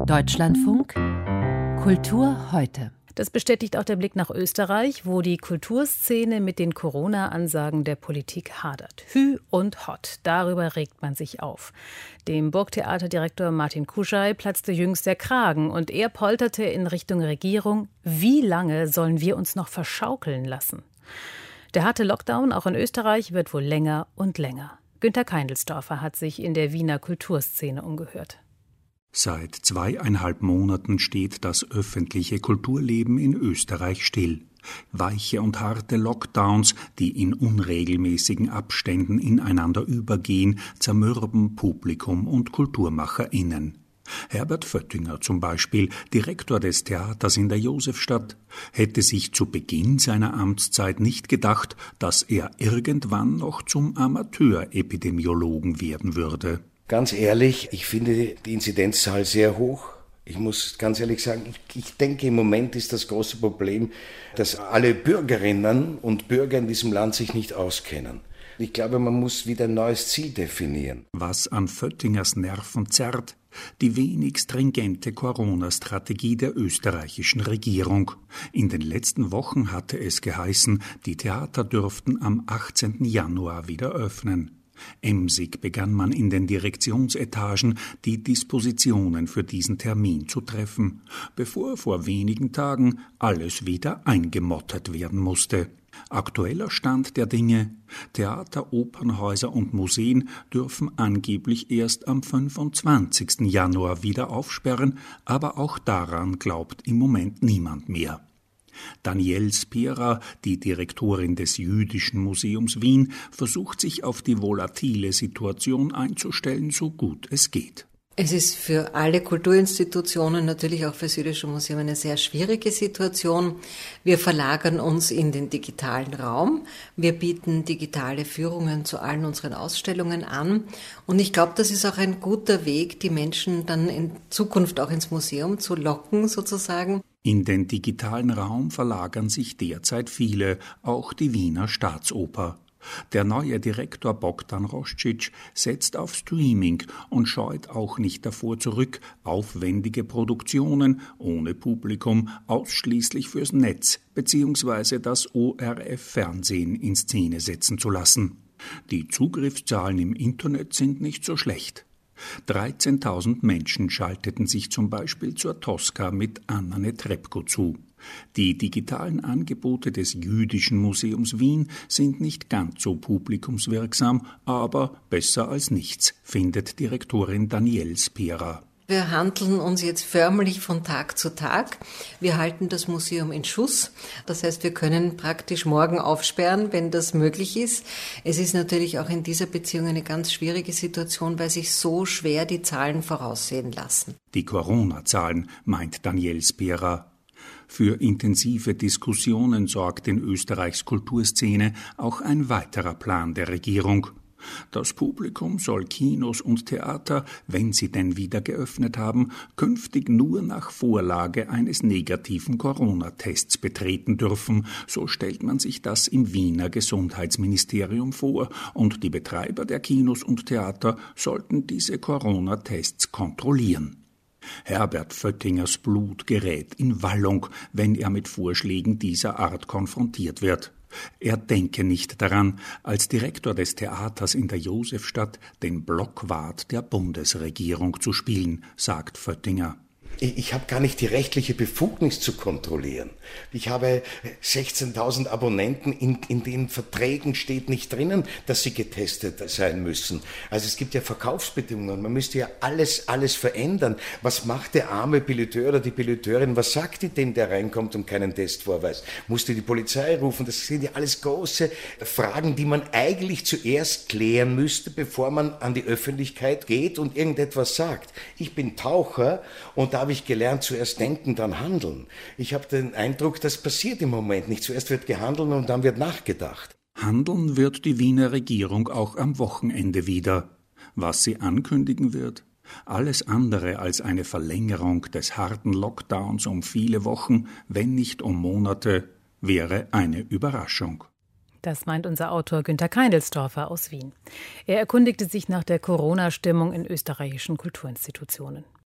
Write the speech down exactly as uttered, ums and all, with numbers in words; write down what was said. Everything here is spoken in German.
Deutschlandfunk Kultur heute. Das bestätigt auch der Blick nach Österreich, wo die Kulturszene mit den Corona-Ansagen der Politik hadert. Hü und Hott, darüber regt man sich auf. Dem Burgtheaterdirektor Martin Kuschei platzte jüngst der Kragen und er polterte in Richtung Regierung: Wie lange sollen wir uns noch verschaukeln lassen? Der harte Lockdown, auch in Österreich, wird wohl länger und länger. Günter Keindelsdorfer hat sich in der Wiener Kulturszene umgehört. Seit zweieinhalb Monaten steht das öffentliche Kulturleben in Österreich still. Weiche und harte Lockdowns, die in unregelmäßigen Abständen ineinander übergehen, zermürben Publikum und KulturmacherInnen. Herbert Föttinger zum Beispiel, Direktor des Theaters in der Josefstadt, hätte sich zu Beginn seiner Amtszeit nicht gedacht, dass er irgendwann noch zum Amateurepidemiologen werden würde. Ganz ehrlich, ich finde die Inzidenzzahl sehr hoch. Ich muss ganz ehrlich sagen, ich, ich denke, im Moment ist das große Problem, dass alle Bürgerinnen und Bürger in diesem Land sich nicht auskennen. Ich glaube, man muss wieder ein neues Ziel definieren. Was an Föttingers Nerven zerrt, die wenig stringente Corona-Strategie der österreichischen Regierung. In den letzten Wochen hatte es geheißen, die Theater dürften am achtzehnten Januar wieder öffnen. Emsig begann man in den Direktionsetagen die Dispositionen für diesen Termin zu treffen, bevor vor wenigen Tagen alles wieder eingemottet werden musste. Aktueller Stand der Dinge: Theater, Opernhäuser und Museen dürfen angeblich erst am fünfundzwanzigsten Januar wieder aufsperren, aber auch daran glaubt im Moment niemand mehr. Danielle Spera, die Direktorin des Jüdischen Museums Wien, versucht sich auf die volatile Situation einzustellen, so gut es geht. Es ist für alle Kulturinstitutionen, natürlich auch für das Jüdische Museum, eine sehr schwierige Situation. Wir verlagern uns in den digitalen Raum. Wir bieten digitale Führungen zu allen unseren Ausstellungen an. Und ich glaube, das ist auch ein guter Weg, die Menschen dann in Zukunft auch ins Museum zu locken, sozusagen. In den digitalen Raum verlagern sich derzeit viele, auch die Wiener Staatsoper. Der neue Direktor Bogdan Roscic setzt auf Streaming und scheut auch nicht davor zurück, aufwendige Produktionen ohne Publikum ausschließlich fürs Netz bzw. das O R F-Fernsehen in Szene setzen zu lassen. Die Zugriffszahlen im Internet sind nicht so schlecht. dreizehntausend Menschen schalteten sich zum Beispiel zur Tosca mit Anna Netrebko zu. Die digitalen Angebote des Jüdischen Museums Wien sind nicht ganz so publikumswirksam, aber besser als nichts, findet Direktorin Danielle Spera. Wir handeln uns jetzt förmlich von Tag zu Tag. Wir halten das Museum in Schuss. Das heißt, wir können praktisch morgen aufsperren, wenn das möglich ist. Es ist natürlich auch in dieser Beziehung eine ganz schwierige Situation, weil sich so schwer die Zahlen voraussehen lassen. Die Corona-Zahlen, meint Danielle Spera. Für intensive Diskussionen sorgt in Österreichs Kulturszene auch ein weiterer Plan der Regierung. Das Publikum soll Kinos und Theater, wenn sie denn wieder geöffnet haben, künftig nur nach Vorlage eines negativen Corona-Tests betreten dürfen. So stellt man sich das im Wiener Gesundheitsministerium vor. Und die Betreiber der Kinos und Theater sollten diese Corona-Tests kontrollieren. Herbert Föttingers Blut gerät in Wallung, wenn er mit Vorschlägen dieser Art konfrontiert wird. Er denke nicht daran, als Direktor des Theaters in der Josefstadt den Blockwart der Bundesregierung zu spielen, sagt Föttinger. Ich, ich habe gar nicht die rechtliche Befugnis zu kontrollieren. Ich habe sechzehntausend Abonnenten, in, in den Verträgen steht nicht drinnen, dass sie getestet sein müssen. Also es gibt ja Verkaufsbedingungen, man müsste ja alles, alles verändern. Was macht der arme Billeteur oder die Billeuteurin, was sagt die dem, der reinkommt und keinen Test vorweist? Musste die Polizei rufen? Das sind ja alles große Fragen, die man eigentlich zuerst klären müsste, bevor man an die Öffentlichkeit geht und irgendetwas sagt. Ich bin Taucher und da habe ich gelernt, zuerst denken, dann handeln. Ich habe den Eindruck, das passiert im Moment nicht. Zuerst wird gehandelt und dann wird nachgedacht. Handeln wird die Wiener Regierung auch am Wochenende wieder. Was sie ankündigen wird? Alles andere als eine Verlängerung des harten Lockdowns um viele Wochen, wenn nicht um Monate, wäre eine Überraschung. Das meint unser Autor Günter Keindelsdorfer aus Wien. Er erkundigte sich nach der Corona-Stimmung in österreichischen Kulturinstitutionen.